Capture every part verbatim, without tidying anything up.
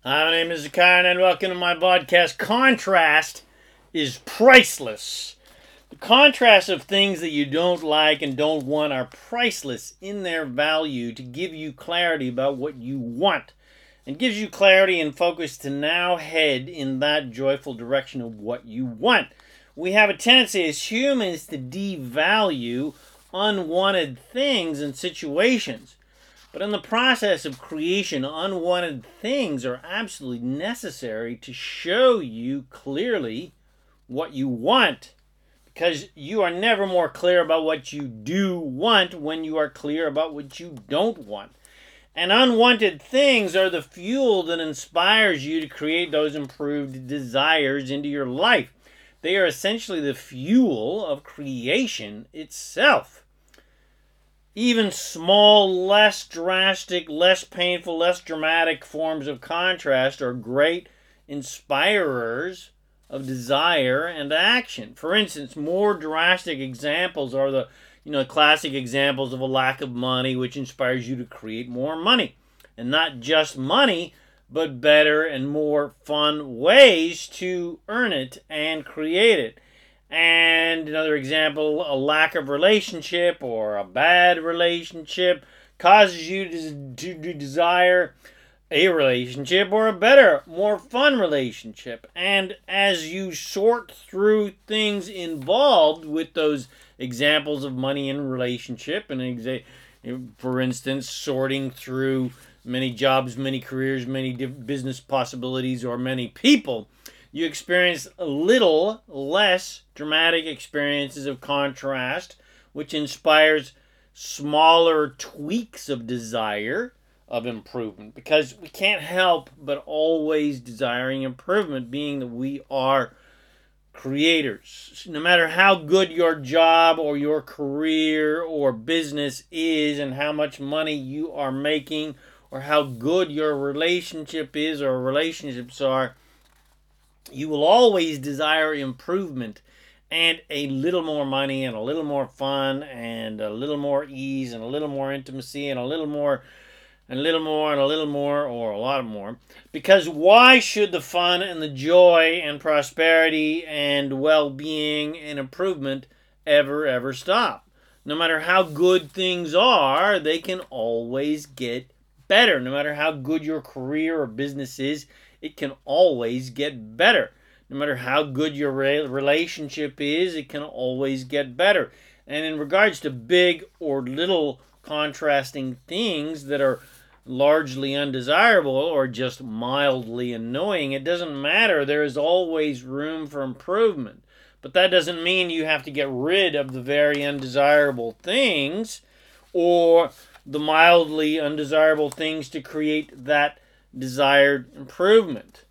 Hi, my name is Zakar, and welcome to my podcast. Contrast is priceless. The contrast of things that you don't like and don't want are priceless in their value to give you clarity about what you want, and gives you clarity and focus to now head in that joyful direction of what you want. We have a tendency as humans to devalue unwanted things and situations. But in the process of creation, unwanted things are absolutely necessary to show you clearly what you want. Because you are never more clear about what you do want when you are clear about what you don't want. And unwanted things are the fuel that inspires you to create those improved desires into your life. They are essentially the fuel of creation itself. Even small, less drastic, less painful, less dramatic forms of contrast are great inspirers of desire and action. For instance, more drastic examples are the, you know, classic examples of a lack of money, which inspires you to create more money. And not just money, but better and more fun ways to earn it and create it. And another example, a lack of relationship or a bad relationship causes you to, to desire a relationship or a better, more fun relationship. And as you sort through things involved with those examples of money and relationship, and exa- for instance, sorting through many jobs, many careers, many business possibilities, or many people, you experience a little less dramatic experiences of contrast, which inspires smaller tweaks of desire, of improvement. Because we can't help but always desiring improvement, being that we are creators. No matter how good your job or your career or business is, and how much money you are making, or how good your relationship is or relationships are, you will always desire improvement and a little more money and a little more fun and a little more ease and a little more intimacy and a little more and a little more and a little more or a lot more. Because why should the fun and the joy and prosperity and well-being and improvement ever, ever stop? No matter how good things are, they can always get better. No matter how good your career or business is, it can always get better. No matter how good your relationship is, it can always get better. And in regards to big or little contrasting things that are largely undesirable or just mildly annoying, it doesn't matter. There is always room for improvement. But that doesn't mean you have to get rid of the very undesirable things or the mildly undesirable things to create that desired improvement.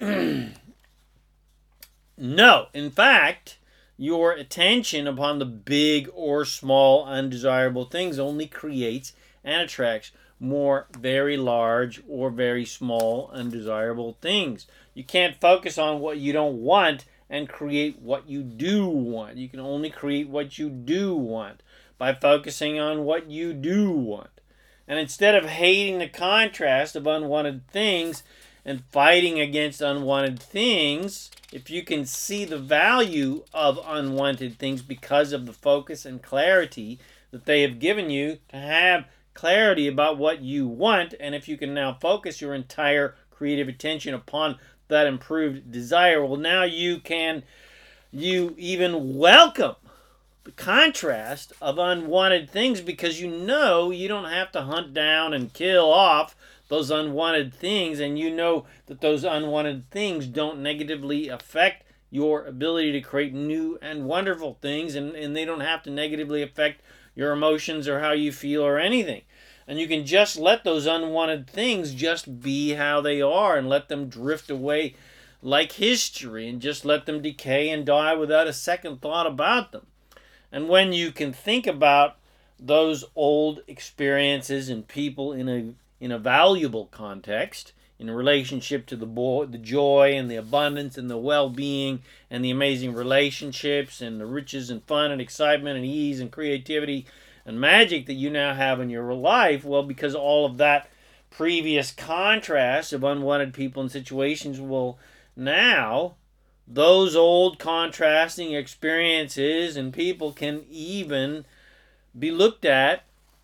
No, in fact, your attention upon the big or small undesirable things only creates and attracts more very large or very small undesirable things. You can't focus on what you don't want and create what you do want. You can only create what you do want by focusing on what you do want. And instead of hating the contrast of unwanted things and fighting against unwanted things, if you can see the value of unwanted things because of the focus and clarity that they have given you to have clarity about what you want, and if you can now focus your entire creative attention upon that improved desire, well, now you can, you even welcome the contrast of unwanted things, because you know you don't have to hunt down and kill off those unwanted things, and you know that those unwanted things don't negatively affect your ability to create new and wonderful things, and, and they don't have to negatively affect your emotions or how you feel or anything. And you can just let those unwanted things just be how they are and let them drift away like history and just let them decay and die without a second thought about them. And when you can think about those old experiences and people in a in a valuable context, in relationship to the bo- the joy and the abundance and the well-being and the amazing relationships and the riches and fun and excitement and ease and creativity and magic that you now have in your life, well, because all of that previous contrast of unwanted people and situations. Well, now those old contrasting experiences and people can even be looked at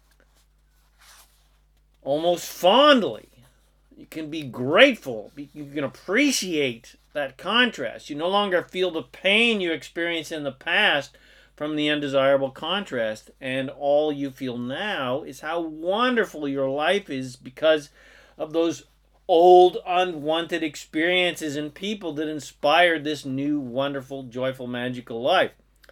almost fondly. You can be grateful. You can appreciate that contrast. You no longer feel the pain you experienced in the past from the undesirable contrast. And all you feel now is how wonderful your life is because of those old, unwanted experiences and people that inspired this new, wonderful, joyful, magical life.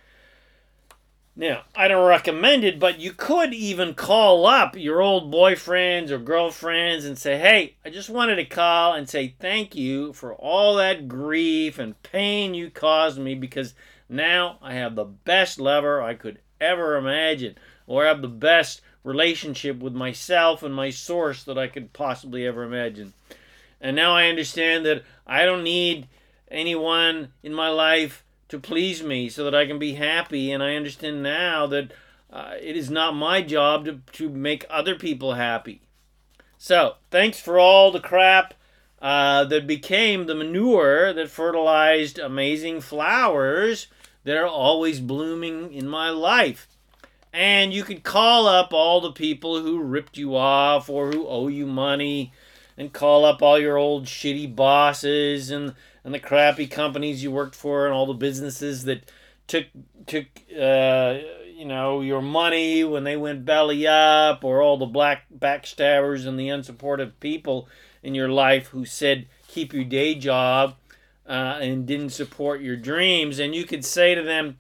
Now, I don't recommend it, but you could even call up your old boyfriends or girlfriends and say, hey, I just wanted to call and say thank you for all that grief and pain you caused me, because now I have the best lover I could ever imagine, or I have the best relationship with myself and my source that I could possibly ever imagine. And now I understand that I don't need anyone in my life to please me so that I can be happy. And I understand now that uh, it is not my job to, to make other people happy. So, thanks for all the crap uh, that became the manure that fertilized amazing flowers that are always blooming in my life. And you could call up all the people who ripped you off or who owe you money, and call up all your old shitty bosses and and the crappy companies you worked for and all the businesses that took took uh, you know your money when they went belly up, or all the black backstabbers and the unsupportive people in your life who said keep your day job uh, and didn't support your dreams. And you could say to them,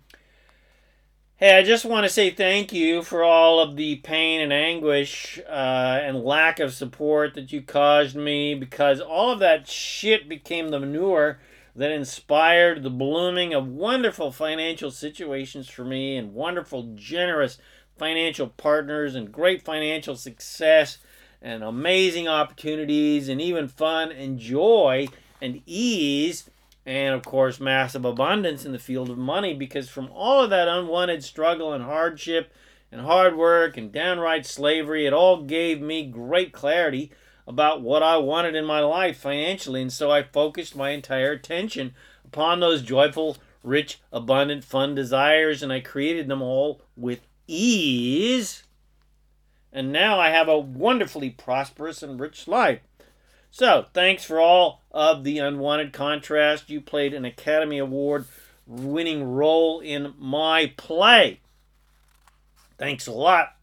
hey, I just want to say thank you for all of the pain and anguish uh, and lack of support that you caused me, because all of that shit became the manure that inspired the blooming of wonderful financial situations for me, and wonderful, generous financial partners, and great financial success, and amazing opportunities, and even fun and joy and ease. And, of course, massive abundance in the field of money, because from all of that unwanted struggle and hardship and hard work and downright slavery, it all gave me great clarity about what I wanted in my life financially. And so I focused my entire attention upon those joyful, rich, abundant, fun desires, and I created them all with ease. And now I have a wonderfully prosperous and rich life. So, thanks for all of the unwanted contrast. You played an Academy Award winning role in my play. Thanks a lot.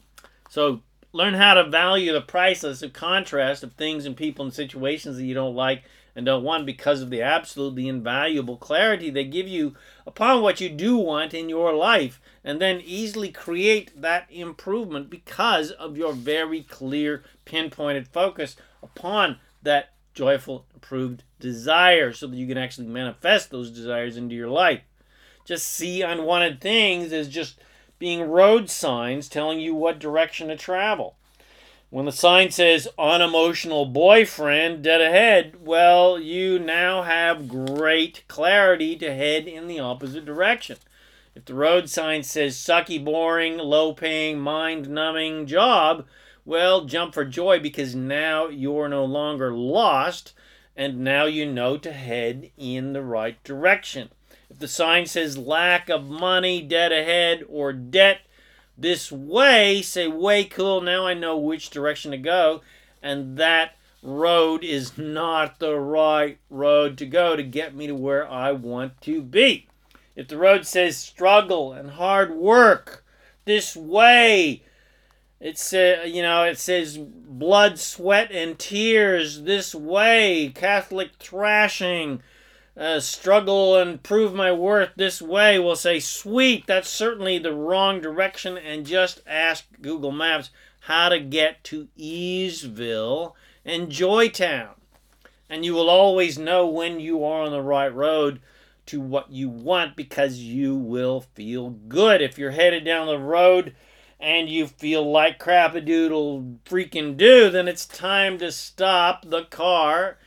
So, learn how to value the priceless of contrast of things and people and situations that you don't like and don't want, because of the absolutely invaluable clarity they give you upon what you do want in your life, and then easily create that improvement because of your very clear, pinpointed focus upon that joyful, improved desire, so that you can actually manifest those desires into your life. Just see unwanted things as just being road signs telling you what direction to travel. When the sign says unemotional boyfriend dead ahead, well, you now have great clarity to head in the opposite direction. If the road sign says sucky, boring, low-paying, mind-numbing job, well, jump for joy, because now you're no longer lost, and now you know to head in the right direction. If the sign says lack of money, dead ahead, or debt this way, say, way cool, now I know which direction to go, and that road is not the right road to go to get me to where I want to be. If the road says struggle and hard work this way, It's, uh, you know, it says blood, sweat, and tears this way, Catholic thrashing, uh, struggle and prove my worth this way. We'll say, sweet, that's certainly the wrong direction, and just ask Google Maps how to get to Easeville and Joytown. And you will always know when you are on the right road to what you want, because you will feel good. If you're headed down the road and you feel like crap-a-doodle freaking do, then it's time to stop the car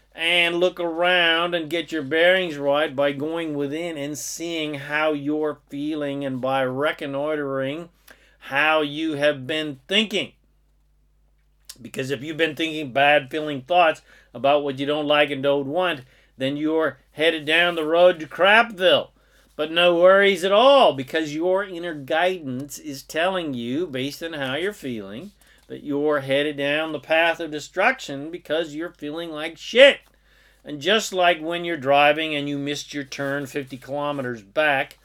and look around and get your bearings right by going within and seeing how you're feeling, and by reconnoitering how you have been thinking. Because if you've been thinking bad feeling thoughts about what you don't like and don't want, then you're headed down the road to Crapville. But no worries at all, because your inner guidance is telling you, based on how you're feeling, that you're headed down the path of destruction because you're feeling like shit. And just like when you're driving and you missed your turn fifty kilometers back,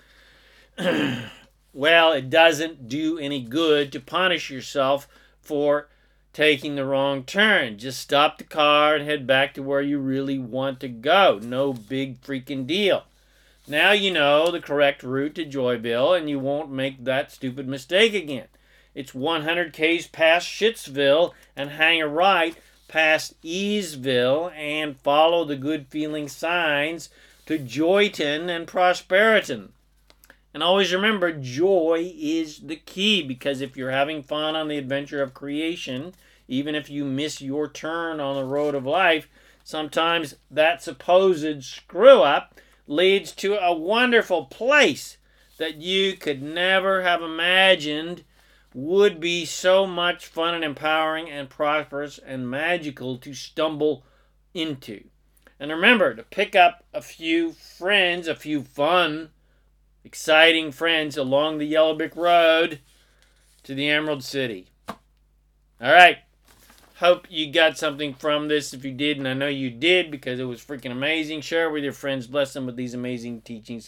well, it doesn't do any good to punish yourself for taking the wrong turn. Just stop the car and head back to where you really want to go. No big freaking deal. Now you know the correct route to Joyville, and you won't make that stupid mistake again. It's one hundred k's past Shittsville, and hang a right past Easeville, and follow the good feeling signs to Joyton and Prosperiton. And always remember, joy is the key, because if you're having fun on the adventure of creation, even if you miss your turn on the road of life, sometimes that supposed screw-up leads to a wonderful place that you could never have imagined would be so much fun and empowering and prosperous and magical to stumble into. And remember to pick up a few friends, a few fun, exciting friends along the Yellow Brick Road to the Emerald City. All right. Hope you got something from this. If you did, and I know you did because it was freaking amazing, share it with your friends. Bless them with these amazing teachings.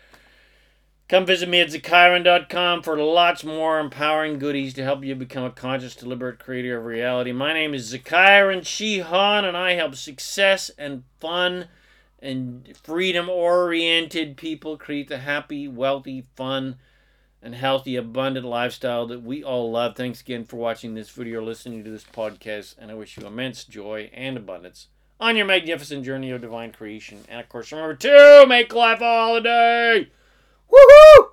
Come visit me at Zakairan dot com for lots more empowering goodies to help you become a conscious, deliberate creator of reality. My name is Zakairan Shihan, and I help success and fun and freedom-oriented people create the happy, wealthy, fun, and healthy, abundant lifestyle that we all love. Thanks again for watching this video or listening to this podcast, and I wish you immense joy and abundance on your magnificent journey of divine creation. And of course, remember to make life a holiday! Woohoo!